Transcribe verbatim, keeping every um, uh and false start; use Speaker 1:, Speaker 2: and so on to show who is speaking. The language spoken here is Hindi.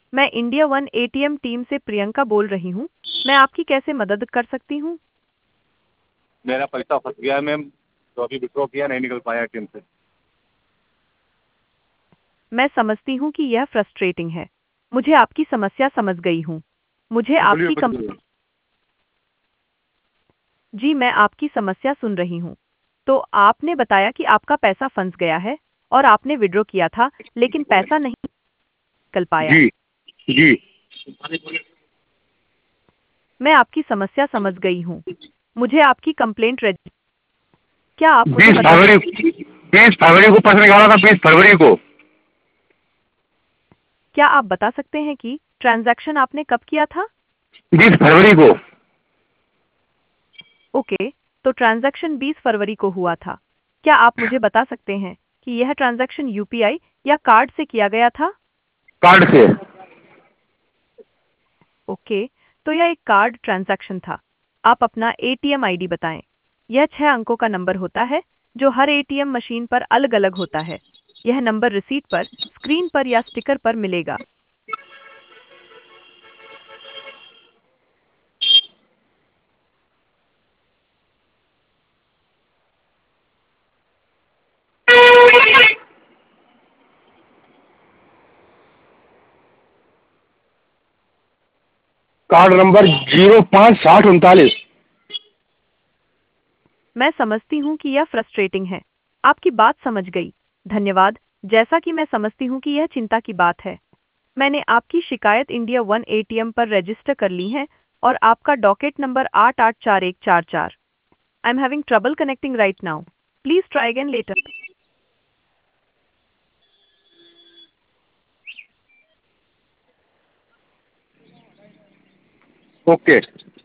Speaker 1: मैं इंडिया वन एटीएम टीम से प्रियंका बोल रही हूँ। मैं आपकी कैसे मदद कर सकती हूँ?
Speaker 2: मेरा पैसा फंस गया है मैम, तो अभी विड्रॉ किया नहीं निकल पाया एटीएम से।
Speaker 1: मैं समझती हूँ कि यह फ्रस्ट्रेटिंग है। मुझे आपकी समस्या समझ गई हूँ। मुझे
Speaker 2: बोलिए
Speaker 1: आपकी कम
Speaker 2: बोलिए।
Speaker 1: जी, मैं आपकी समस्या सुन रही हूँ। तो आपने बताया कि आपका पैसा फंस गया है और आपने विड्रॉ किया था, लेकिन पैसा नहीं निकल पाया।
Speaker 2: जी जी।
Speaker 1: मैं आपकी समस्या समझ गई हूँ। मुझे आपकी कंप्लेंट रज क्या आप मुझे
Speaker 2: बीस
Speaker 1: बता
Speaker 2: फरवरी
Speaker 1: सकते
Speaker 2: बीस फरवरी को पैसा निकाला था, बीस फरवरी को।
Speaker 1: क्या आप बता सकते हैं कि ट्रांज़ैक्शन आपने कब किया था?
Speaker 2: बीस फरवरी को।
Speaker 1: ओके, तो ट्रांज़ैक्शन बीस फरवरी को हुआ था। क्या आप मुझे बता सकते हैं कि यह ट्रांज़ैक्शन यूपीआई या कार्ड से किया गया था?
Speaker 2: कार्ड से।
Speaker 1: ओके, तो यह एक कार्ड ट्रांज़ैक्शन था। आप अपना एटीएम आईडी बताएं। यह छह अंकों का नंबर होता है, जो हर एटीएम मशीन पर अलग-अलग होता है। यह नंबर रिसीट पर, स्क्रीन पर या स्टिकर पर मिलेगा।
Speaker 2: कार्ड नंबर जीरो पाँच साठ उनतालीस।
Speaker 1: मैं समझती हूँ कि यह फ्रस्ट्रेटिंग है। आपकी बात समझ गई। धन्यवाद। जैसा कि मैं समझती हूँ कि यह चिंता की बात है। मैंने आपकी शिकायत इंडिया वन एटीएम पर रजिस्टर कर ली है और आपका डॉकेट नंबर आठ आठ चार एक चार चार। I am having trouble connecting right now. Please try again later.
Speaker 2: Okay.